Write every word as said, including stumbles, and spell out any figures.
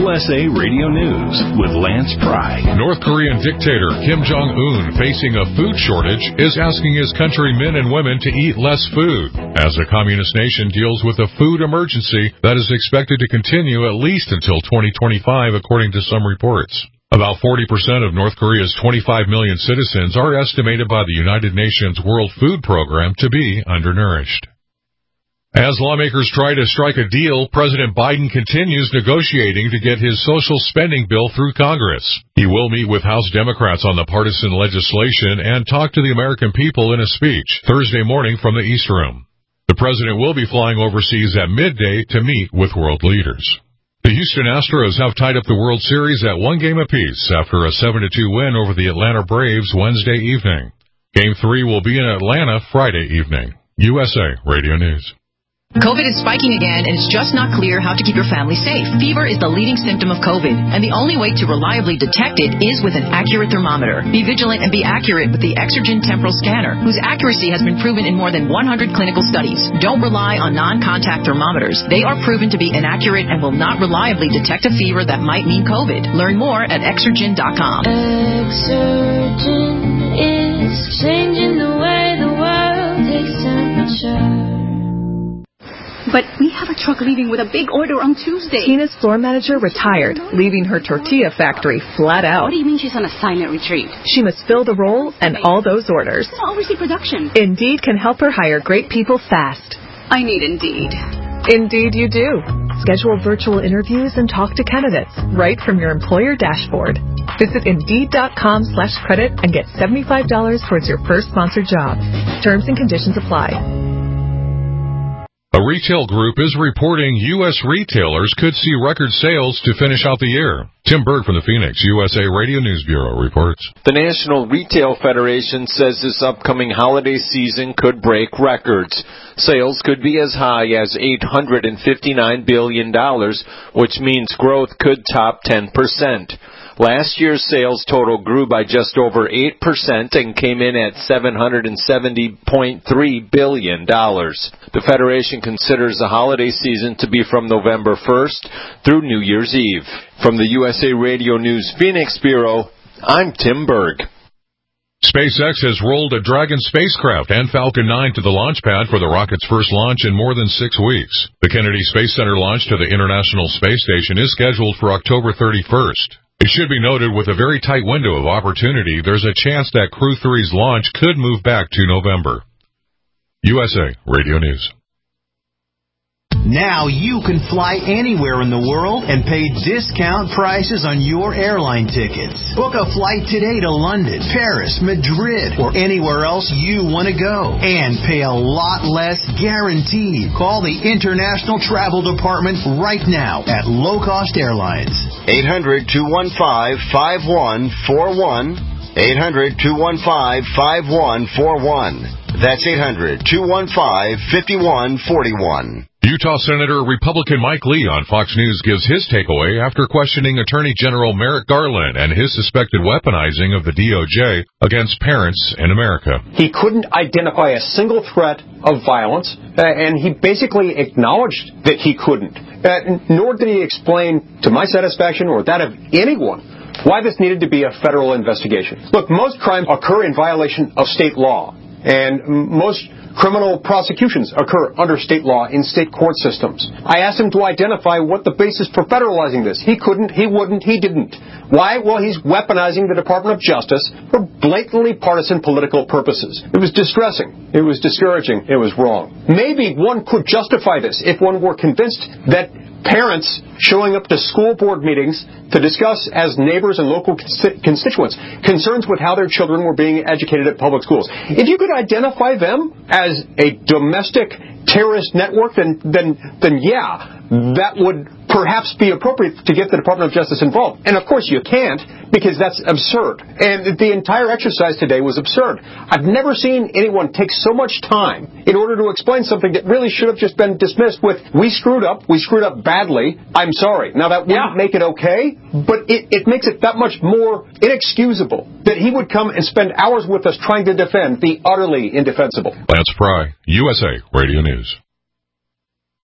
U S A Radio News with Lance Pry. North Korean dictator Kim Jong-un, facing a food shortage, is asking his country men and women to eat less food as the communist nation deals with a food emergency that is expected to continue at least until twenty twenty-five, according to some reports. About forty percent of North Korea's twenty-five million citizens are estimated by the United Nations World Food Program to be undernourished. As lawmakers try to strike a deal, President Biden continues negotiating to get his social spending bill through Congress. He will meet with House Democrats on the partisan legislation and talk to the American people in a speech Thursday morning from the East Room. The president will be flying overseas at midday to meet with world leaders. The Houston Astros have tied up the World Series at one game apiece after a seven to two win over the Atlanta Braves Wednesday evening. Game three will be in Atlanta Friday evening. U S A Radio News. COVID is spiking again, and it's just not clear how to keep your family safe. Fever is the leading symptom of COVID, and the only way to reliably detect it is with an accurate thermometer. Be vigilant and be accurate with the Exergen Temporal Scanner, whose accuracy has been proven in more than one hundred clinical studies. Don't rely on non-contact thermometers. They are proven to be inaccurate and will not reliably detect a fever that might mean COVID. Learn more at Exergen dot com. Exergen is changing the way the world takes temperature. But we have a truck leaving with a big order on Tuesday. Tina's floor manager retired, leaving her tortilla factory flat out. What do you mean she's on a silent retreat? She must fill the role and all those orders. I'll oversee production. Indeed can help her hire great people fast. I need Indeed. Indeed you do. Schedule virtual interviews and talk to candidates right from your employer dashboard. Visit Indeed.com slash credit and get seventy-five dollars towards your first sponsored job. Terms and conditions apply. A retail group is reporting U S retailers could see record sales to finish out the year. Tim Berg from the Phoenix U S A Radio News Bureau reports. The National Retail Federation says this upcoming holiday season could break records. Sales could be as high as eight hundred fifty-nine billion dollars, which means growth could top ten percent. Last year's sales total grew by just over eight percent and came in at seven hundred seventy point three billion dollars. The Federation considers the holiday season to be from November first through New Year's Eve. From the U S A Radio News Phoenix Bureau, I'm Tim Berg. SpaceX has rolled a Dragon spacecraft and Falcon nine to the launch pad for the rocket's first launch in more than six weeks. The Kennedy Space Center launch to the International Space Station is scheduled for October thirty-first. It should be noted, with a very tight window of opportunity, there's a chance that Crew three's launch could move back to November. U S A Radio News. Now you can fly anywhere in the world and pay discount prices on your airline tickets. Book a flight today to London, Paris, Madrid, or anywhere else you want to go. And pay a lot less guaranteed. Call the International Travel Department right now at Low Cost Airlines. eight hundred, two one five, five one four one. eight hundred, two one five, five one four one. That's eight hundred, two one five, five one four one. Utah Senator Republican Mike Lee on Fox News gives his takeaway after questioning Attorney General Merrick Garland and his suspected weaponizing of the D O J against parents in America. He couldn't identify a single threat of violence, uh, and he basically acknowledged that he couldn't. Uh, nor did he explain, to my satisfaction or that of anyone, why this needed to be a federal investigation. Look, most crimes occur in violation of state law, and most criminal prosecutions occur under state law in state court systems. I asked him to identify what the basis for federalizing this. He couldn't, he wouldn't, he didn't. Why? Well, he's weaponizing the Department of Justice for blatantly partisan political purposes. It was distressing. It was discouraging. It was wrong. Maybe one could justify this if one were convinced that parents showing up to school board meetings to discuss, as neighbors and local constituents, concerns with how their children were being educated at public schools. If you could identify them as a domestic terrorist network, then, then, then yeah, that would perhaps be appropriate to get the Department of Justice involved. And of course you can't, because that's absurd. And the entire exercise today was absurd. I've never seen anyone take so much time in order to explain something that really should have just been dismissed with, we screwed up, we screwed up badly, I'm sorry. Now that wouldn't yeah. make it okay, but it, it makes it that much more inexcusable that he would come and spend hours with us trying to defend the utterly indefensible. Lance Pry, U S A Radio News.